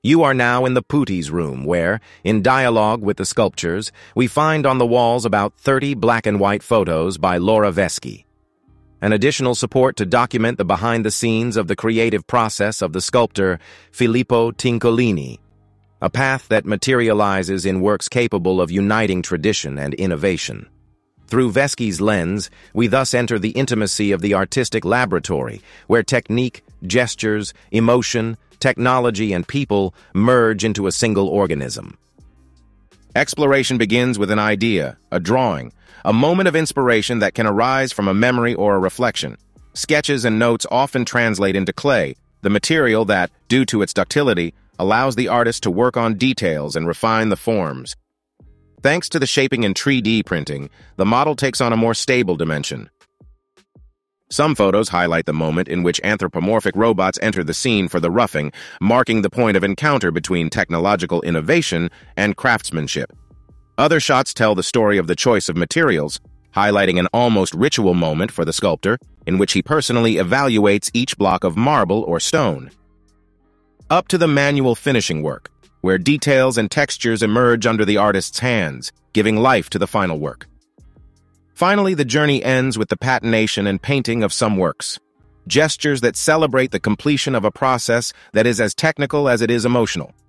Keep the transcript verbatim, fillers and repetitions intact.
You are now in the Putti's room where, in dialogue with the sculptures, we find on the walls about thirty black and white photos by Laura Veschi. An additional support to document the behind-the-scenes of the creative process of the sculptor Filippo Tincolini, a path that materializes in works capable of uniting tradition and innovation. Through Veschi's lens, we thus enter the intimacy of the artistic laboratory, where technique, gestures, emotion, technology, and people merge into a single organism. Exploration begins with an idea, a drawing, a moment of inspiration that can arise from a memory or a reflection. Sketches and notes often translate into clay, the material that, due to its ductility, allows the artist to work on details and refine the forms. Thanks to the shaping in three D printing, the model takes on a more stable dimension. Some photos highlight the moment in which anthropomorphic robots enter the scene for the roughing, marking the point of encounter between technological innovation and craftsmanship. Other shots tell the story of the choice of materials, highlighting an almost ritual moment for the sculptor, in which he personally evaluates each block of marble or stone. Up to the manual finishing work, where details and textures emerge under the artist's hands, giving life to the final work. Finally, the journey ends with the patination and painting of some works, gestures that celebrate the completion of a process that is as technical as it is emotional.